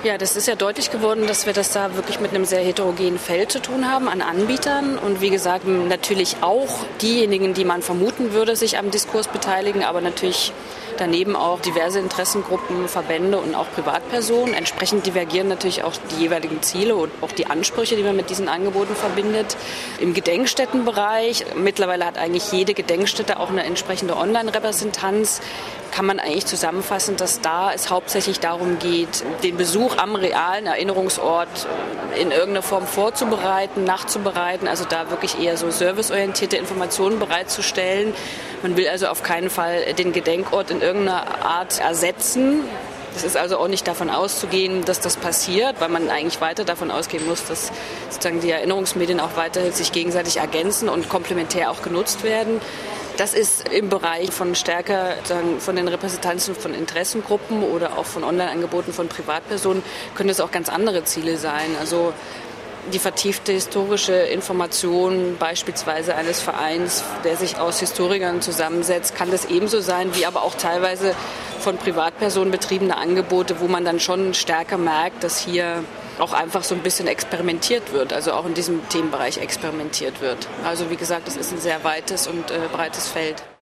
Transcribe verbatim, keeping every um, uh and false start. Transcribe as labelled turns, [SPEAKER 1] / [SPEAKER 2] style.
[SPEAKER 1] Ja, das ist ja deutlich geworden, dass wir das da wirklich mit einem sehr heterogenen Feld zu tun haben an Anbietern. Und wie gesagt, natürlich auch diejenigen, die man vermuten würde, sich am Diskurs beteiligen, aber natürlich daneben auch diverse Interessengruppen, Verbände und auch Privatpersonen. Entsprechend divergieren natürlich auch die jeweiligen Ziele und auch die Ansprüche, die man mit diesen Angeboten verbindet. Im Gedenkstättenbereich, mittlerweile hat eigentlich jede Gedenkstätte auch eine entsprechende Online-Repräsentanz, kann man eigentlich zusammenfassen, dass da es hauptsächlich darum geht, den Besuch am realen Erinnerungsort in irgendeiner Form vorzubereiten, nachzubereiten, also da wirklich eher so serviceorientierte Informationen bereitzustellen. Man will also auf keinen Fall den Gedenkort in irgendeiner Art ersetzen. Es ist also auch nicht davon auszugehen, dass das passiert, weil man eigentlich weiter davon ausgehen muss, dass sozusagen die Erinnerungsmedien auch weiterhin sich gegenseitig ergänzen und komplementär auch genutzt werden. Das ist im Bereich von stärker sagen, von den Repräsentanzen von Interessengruppen oder auch von Online-Angeboten von Privatpersonen können es auch ganz andere Ziele sein. Also die vertiefte historische Information beispielsweise eines Vereins, der sich aus Historikern zusammensetzt, kann das ebenso sein, wie aber auch teilweise von Privatpersonen betriebene Angebote, wo man dann schon stärker merkt, dass hier auch einfach so ein bisschen experimentiert wird, also auch in diesem Themenbereich experimentiert wird. Also wie gesagt, es ist ein sehr weites und äh, breites Feld.